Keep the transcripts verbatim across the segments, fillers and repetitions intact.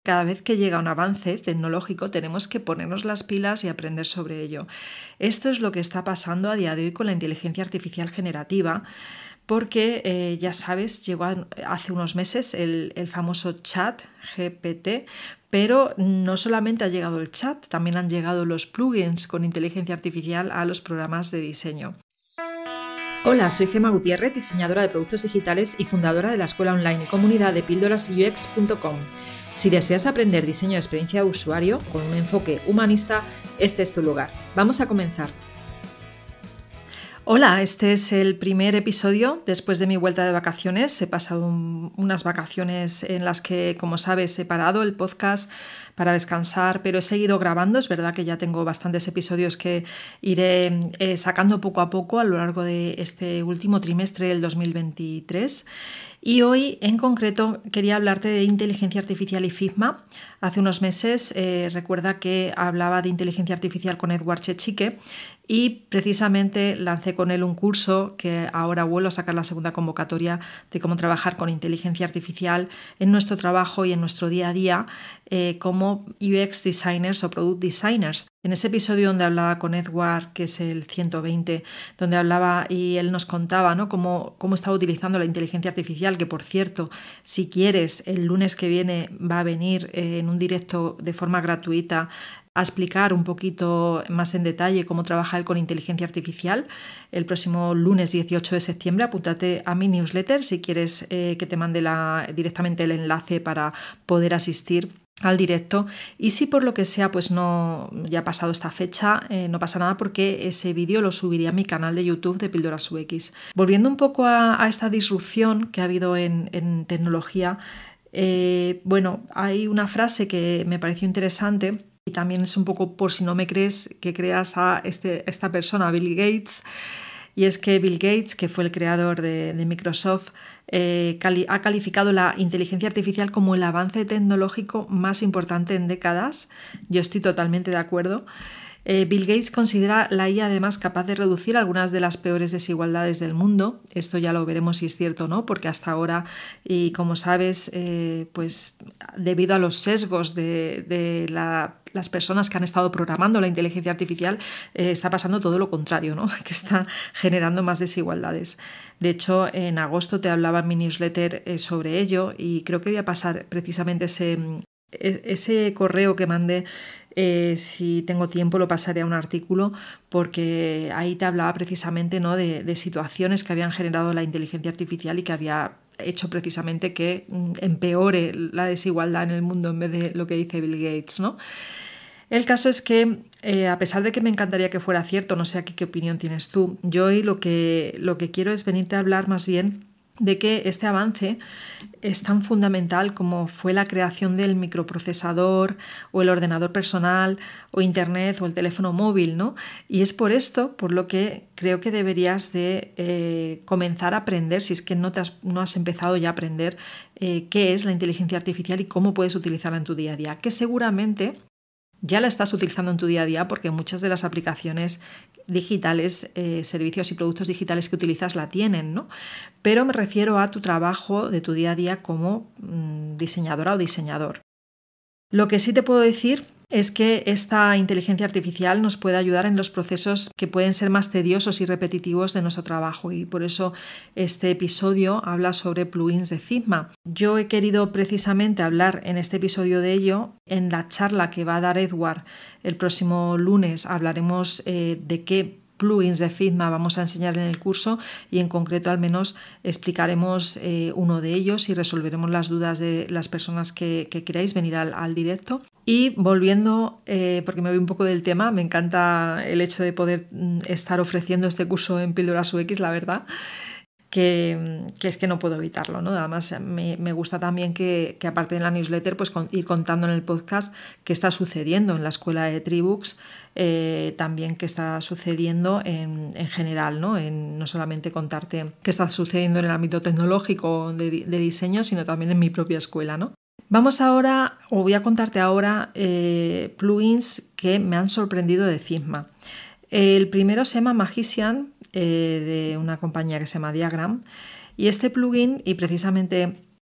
Cada vez que llega un avance tecnológico tenemos que ponernos las pilas y aprender sobre ello. Esto es lo que está pasando a día de hoy con la inteligencia artificial generativa, porque eh, ya sabes, llegó a, hace unos meses el, el famoso chat G P T, pero no solamente ha llegado el chat, también han llegado los plugins con inteligencia artificial a los programas de diseño. Hola, soy Gemma Gutiérrez, diseñadora de productos digitales y fundadora de la escuela online y comunidad de píldoras u x punto com. Si deseas aprender diseño de experiencia de usuario con un enfoque humanista, este es tu lugar. Vamos a comenzar. Hola, este es el primer episodio después de mi vuelta de vacaciones. He pasado un, unas vacaciones en las que, como sabes, he parado el podcast para descansar, pero he seguido grabando. Es verdad que ya tengo bastantes episodios que iré eh, sacando poco a poco a lo largo de este último trimestre del dos mil veintitrés. Y hoy, en concreto, quería hablarte de inteligencia artificial y Figma. Hace unos meses, eh, recuerda que hablaba de inteligencia artificial con Edward Chechike y precisamente lancé con él un curso que ahora vuelvo a sacar la segunda convocatoria de cómo trabajar con inteligencia artificial en nuestro trabajo y en nuestro día a día eh, como U X designers o product designers. En ese episodio donde hablaba con Edward, que es el ciento veinte, donde hablaba y él nos contaba, ¿no?, cómo, cómo estaba utilizando la inteligencia artificial, que por cierto, si quieres, el lunes que viene va a venir eh, en un directo de forma gratuita a explicar un poquito más en detalle cómo trabaja él con inteligencia artificial. El próximo lunes dieciocho de septiembre, apúntate a mi newsletter si quieres eh, que te mande la, directamente el enlace para poder asistir al directo. Y si por lo que sea pues no ya ha pasado esta fecha, eh, no pasa nada porque ese vídeo lo subiré a mi canal de YouTube de Píldoras U X. Volviendo un poco a, a esta disrupción que ha habido en, en tecnología, eh, bueno, hay una frase que me pareció interesante y también es un poco por si no me crees que creas a este, esta persona, Bill Gates. Y es que Bill Gates, que fue el creador de, de Microsoft, eh, cali- ha calificado la inteligencia artificial como el avance tecnológico más importante en décadas. Yo estoy totalmente de acuerdo. Eh, Bill Gates considera la I A además capaz de reducir algunas de las peores desigualdades del mundo. Esto ya lo veremos si es cierto o no, porque hasta ahora, y como sabes, eh, pues debido a los sesgos de, de la, las personas que han estado programando la inteligencia artificial, eh, está pasando todo lo contrario, ¿no?, que está generando más desigualdades. De hecho, en agosto te hablaba en mi newsletter eh, sobre ello y creo que voy a pasar precisamente ese, ese correo que mandé. Eh, si tengo tiempo lo pasaré a un artículo porque ahí te hablaba precisamente, ¿no?, de, de situaciones que habían generado la inteligencia artificial y que había hecho precisamente que empeore la desigualdad en el mundo en vez de lo que dice Bill Gates, ¿no? El caso es que, eh, a pesar de que me encantaría que fuera cierto, no sé aquí qué opinión tienes tú, yo hoy lo que, lo que quiero es venirte a hablar más bien de que este avance es tan fundamental como fue la creación del microprocesador o el ordenador personal o internet o el teléfono móvil, ¿no? Y es por esto por lo que creo que deberías de eh, comenzar a aprender, si es que no, te has, no has empezado ya a aprender eh, qué es la inteligencia artificial y cómo puedes utilizarla en tu día a día, que seguramente ya la estás utilizando en tu día a día porque muchas de las aplicaciones digitales, eh, servicios y productos digitales que utilizas la tienen, ¿no? Pero me refiero a tu trabajo de tu día a día como mmm, diseñadora o diseñador. Lo que sí te puedo decir es que esta inteligencia artificial nos puede ayudar en los procesos que pueden ser más tediosos y repetitivos de nuestro trabajo y por eso este episodio habla sobre plugins de Figma. Yo he querido precisamente hablar en este episodio de ello. En la charla que va a dar Edward el próximo lunes hablaremos eh, de qué plugins de Figma vamos a enseñar en el curso y en concreto al menos explicaremos eh, uno de ellos y resolveremos las dudas de las personas que, que queráis venir al, al directo. Y volviendo, eh, porque me voy un poco del tema, me encanta el hecho de poder mm, estar ofreciendo este curso en Píldoras U X, la verdad. Que, que es que no puedo evitarlo, ¿no? Además me, me gusta también que, que aparte de la newsletter pues con, ir contando en el podcast qué está sucediendo en la escuela de Tribooks, eh, también qué está sucediendo en, en general, ¿no? En, no solamente contarte qué está sucediendo en el ámbito tecnológico de, de diseño, sino también en mi propia escuela, ¿no? Vamos ahora, o voy a contarte ahora eh, plugins que me han sorprendido de Figma. El primero se llama Magician, eh, de una compañía que se llama Diagram, y este plugin, y precisamente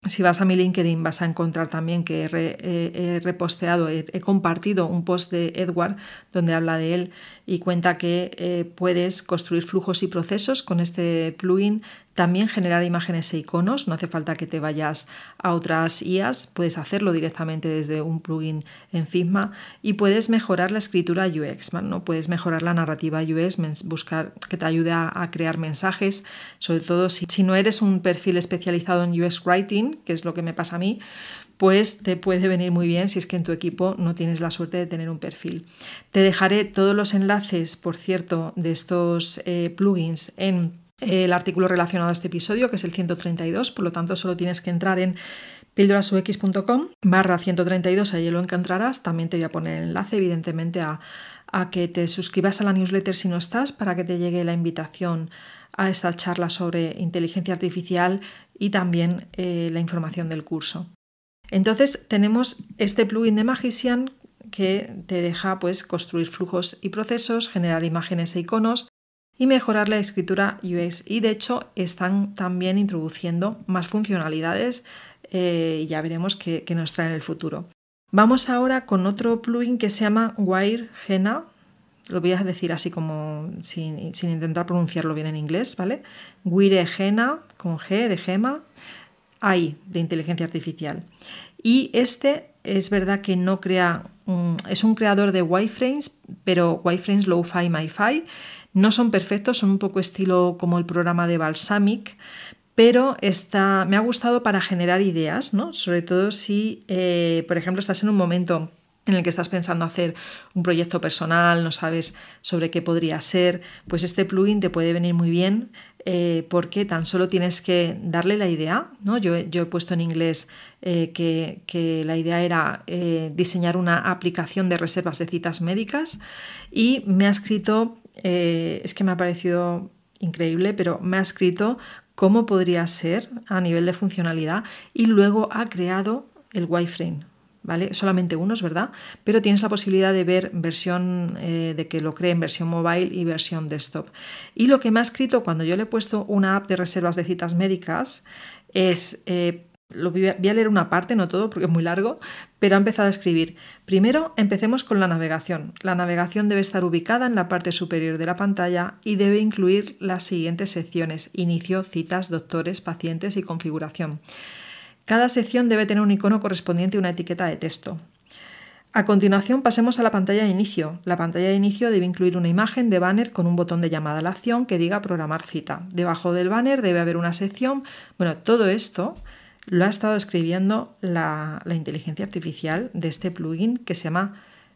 Si vas a mi LinkedIn vas a encontrar también que he, re, he, he reposteado, he, he compartido un post de Edward donde habla de él y cuenta que eh, puedes construir flujos y procesos con este plugin, también generar imágenes e iconos, no hace falta que te vayas a otras I As, puedes hacerlo directamente desde un plugin en Figma y puedes mejorar la escritura U X, ¿no? Puedes mejorar la narrativa U X, buscar que te ayude a, a crear mensajes, sobre todo si, si no eres un perfil especializado en U X Writing, que es lo que me pasa a mí, pues te puede venir muy bien si es que en tu equipo no tienes la suerte de tener un perfil. Te dejaré todos los enlaces, por cierto, de estos eh, plugins en el artículo relacionado a este episodio, que es el ciento treinta y dos, por lo tanto solo tienes que entrar en pildorasux.com barra ciento treinta y dos, ahí lo encontrarás. También te voy a poner el enlace, evidentemente, a, a que te suscribas a la newsletter si no estás, para que te llegue la invitación a esta charla sobre inteligencia artificial y también eh, la información del curso. Entonces tenemos este plugin de Magician que te deja pues, construir flujos y procesos, generar imágenes e iconos y mejorar la escritura U X. Y de hecho están también introduciendo más funcionalidades eh, y ya veremos qué, qué nos trae en el futuro. Vamos ahora con otro plugin que se llama WireGena. Lo voy a decir así como sin, sin intentar pronunciarlo bien en inglés, ¿vale? WireGena, con G de gema, A I de inteligencia artificial. Y este es verdad que no crea, um, es un creador de wireframes, pero wireframes Lo-Fi Mi-Fi. No son perfectos, son un poco estilo como el programa de Balsamiq, pero está, me ha gustado para generar ideas, ¿no? Sobre todo si, eh, por ejemplo, estás en un momento en el que estás pensando hacer un proyecto personal, no sabes sobre qué podría ser, pues este plugin te puede venir muy bien eh, porque tan solo tienes que darle la idea, ¿no? Yo, yo he puesto en inglés eh, que, que la idea era eh, diseñar una aplicación de reservas de citas médicas y me ha escrito, eh, es que me ha parecido increíble, pero me ha escrito cómo podría ser a nivel de funcionalidad y luego ha creado el wireframe. ¿Vale? Solamente unos, ¿verdad? Pero tienes la posibilidad de ver versión, eh, de que lo cree en versión mobile y versión desktop. Y lo que me ha escrito cuando yo le he puesto una app de reservas de citas médicas es, eh, lo voy, a, voy a leer una parte, no todo porque es muy largo, pero ha empezado a escribir. Primero, empecemos con la navegación. La navegación debe estar ubicada en la parte superior de la pantalla y debe incluir las siguientes secciones: inicio, citas, doctores, pacientes y configuración. Cada sección debe tener un icono correspondiente a una etiqueta de texto. A continuación pasemos a la pantalla de inicio. La pantalla de inicio debe incluir una imagen de banner con un botón de llamada a la acción que diga programar cita. Debajo del banner debe haber una sección. Bueno, todo esto lo ha estado escribiendo la, la inteligencia artificial de este plugin que se llama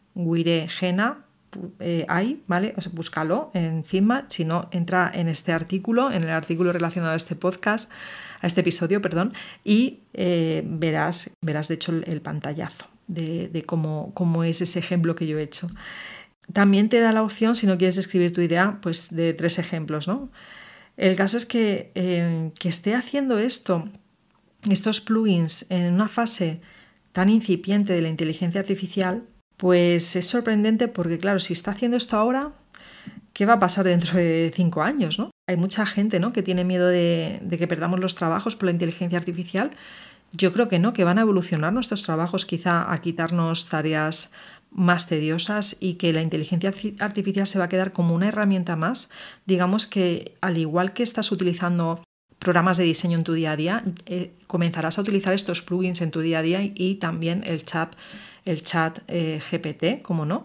WireGena eh, A I, ¿vale? O sea, búscalo en Figma, si no, entra en este artículo, en el artículo relacionado a este podcast, a este episodio, perdón, y eh, verás, verás de hecho el, el pantallazo de, de cómo, cómo es ese ejemplo que yo he hecho. También te da la opción, si no quieres escribir tu idea, pues de tres ejemplos, ¿no? El caso es que, eh, que esté haciendo esto, estos plugins en una fase tan incipiente de la inteligencia artificial, pues es sorprendente porque, claro, si está haciendo esto ahora, ¿qué va a pasar dentro de cinco años, ¿no? Hay mucha gente, ¿no?, que tiene miedo de, de que perdamos los trabajos por la inteligencia artificial. Yo creo que no, que van a evolucionar nuestros trabajos quizá a quitarnos tareas más tediosas y que la inteligencia artificial se va a quedar como una herramienta más. Digamos que al igual que estás utilizando programas de diseño en tu día a día, eh, comenzarás a utilizar estos plugins en tu día a día y, y también el chat, el chat eh, G P T, ¿cómo no?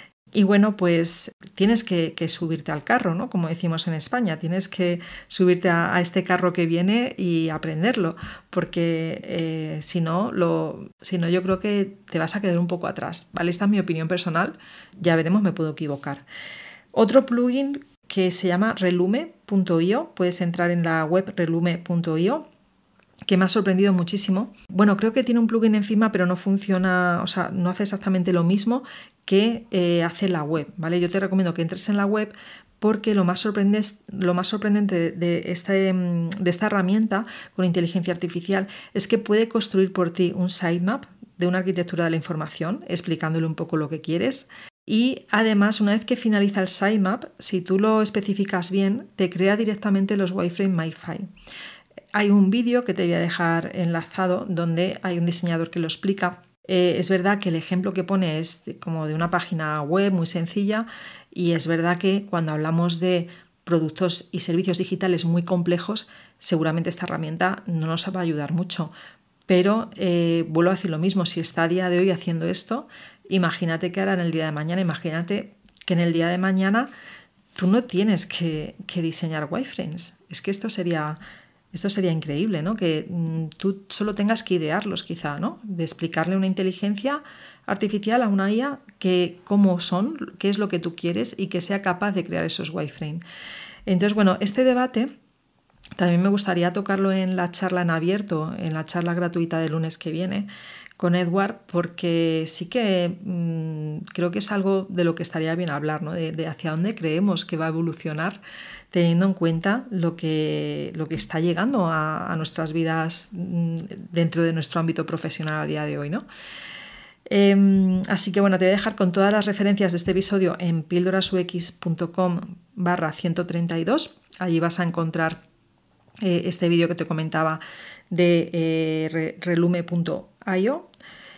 Y bueno, pues tienes que, que subirte al carro, ¿no? Como decimos en España, tienes que subirte a, a este carro que viene y aprenderlo, porque eh, si no, lo, si no, yo creo que te vas a quedar un poco atrás, ¿vale? Esta es mi opinión personal, ya veremos, me puedo equivocar. Otro plugin que se llama relume punto io, puedes entrar en la web relume punto io, que me ha sorprendido muchísimo. Bueno, creo que tiene un plugin en Figma, pero no funciona, o sea, no hace exactamente lo mismo que eh, hace la web, ¿vale? Yo te recomiendo que entres en la web porque lo más sorprendente, lo más sorprendente de, este, de esta herramienta con inteligencia artificial es que puede construir por ti un sitemap de una arquitectura de la información, explicándole un poco lo que quieres. Y además, una vez que finaliza el sitemap, si tú lo especificas bien, te crea directamente los wireframe Mi-Fi. Hay un vídeo que te voy a dejar enlazado donde hay un diseñador que lo explica. Eh, es verdad que el ejemplo que pone es como de una página web muy sencilla, y es verdad que cuando hablamos de productos y servicios digitales muy complejos, seguramente esta herramienta no nos va a ayudar mucho. Pero eh, vuelvo a decir lo mismo, si está a día de hoy haciendo esto, imagínate que hará en el día de mañana, imagínate que en el día de mañana tú no tienes que, que diseñar wireframes. Es que esto sería, esto sería increíble, ¿no? Que mmm, tú solo tengas que idearlos quizá, ¿no? De explicarle a una inteligencia artificial, a una I A, que cómo son, qué es lo que tú quieres y que sea capaz de crear esos wireframes. Entonces, bueno, este debate también me gustaría tocarlo en la charla en abierto, en la charla gratuita del lunes que viene con Edward, porque sí que mmm, creo que es algo de lo que estaría bien hablar, ¿no? De, de hacia dónde creemos que va a evolucionar, teniendo en cuenta lo que, lo que está llegando a, a nuestras vidas mmm, dentro de nuestro ámbito profesional a día de hoy, ¿no? Eh, así que bueno, te voy a dejar con todas las referencias de este episodio en pildorasux.com barra ciento treinta y dos. Allí vas a encontrar eh, este vídeo que te comentaba de eh, relume punto i o,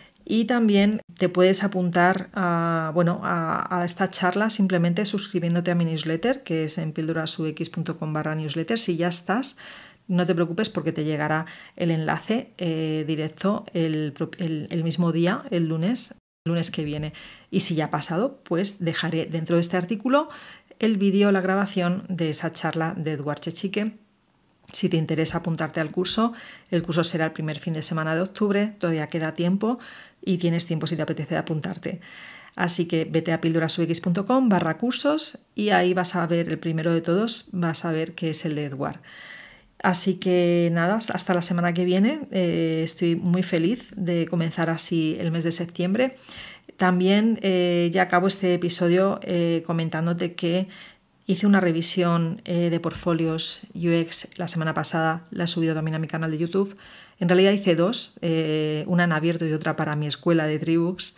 y también te puedes apuntar a, bueno, a, a esta charla simplemente suscribiéndote a mi newsletter, que es en pildorasux.com barra newsletter. Si ya estás, no te preocupes porque te llegará el enlace eh, directo el, el, el mismo día, el lunes, el lunes que viene. Y si ya ha pasado, pues dejaré dentro de este artículo el vídeo, la grabación de esa charla de Edward Chechique. Si te interesa apuntarte al curso, el curso será el primer fin de semana de octubre, todavía queda tiempo y tienes tiempo si te apetece apuntarte. Así que vete a pildorasux.com barra cursos y ahí vas a ver el primero de todos, vas a ver que es el de Edward. Así que nada, hasta la semana que viene. Eh, estoy muy feliz de comenzar así el mes de septiembre. También eh, ya acabo este episodio eh, comentándote que hice una revisión eh, de portfolios U X la semana pasada, la he subido también a mi canal de YouTube. En realidad hice dos, eh, una en abierto y otra para mi escuela de Tribux,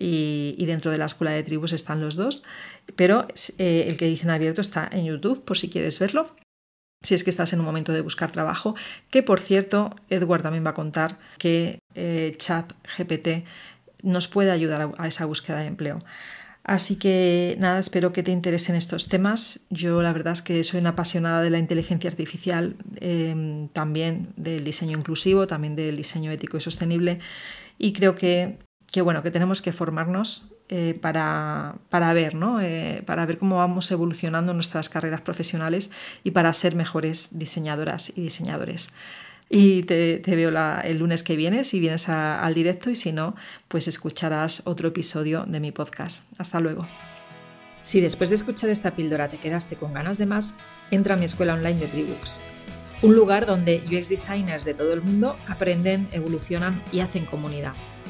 y, y dentro de la escuela de Tribux están los dos, pero eh, el que hice en abierto está en YouTube por si quieres verlo, si es que estás en un momento de buscar trabajo, que por cierto Edward también va a contar que eh, ChatGPT nos puede ayudar a, a esa búsqueda de empleo. Así que nada, espero que te interesen estos temas. Yo la verdad es que soy una apasionada de la inteligencia artificial, eh, también del diseño inclusivo, también del diseño ético y sostenible, y creo que, que, bueno, que tenemos que formarnos eh, para, para ver, ¿no? eh, para ver cómo vamos evolucionando nuestras carreras profesionales y para ser mejores diseñadoras y diseñadores. Y te, te veo la, el lunes que viene, si vienes a, al directo, y si no, pues escucharás otro episodio de mi podcast. Hasta luego. Si después de escuchar esta píldora te quedaste con ganas de más, entra a mi escuela online de Tribux, un lugar donde U X designers de todo el mundo aprenden, evolucionan y hacen comunidad.